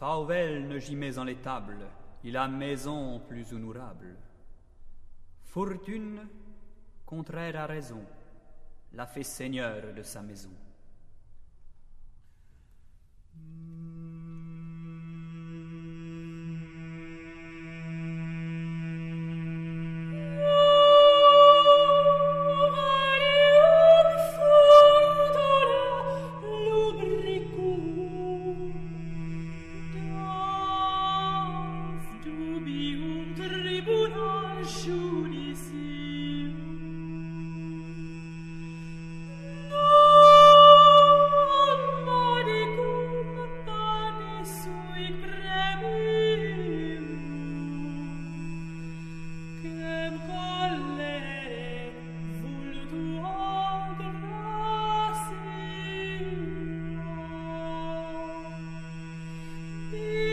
Fauvel ne gimait en l'étable, il a maison plus honorable. Fortune, contraire à raison, l'a fait seigneur de sa maison. Thank you.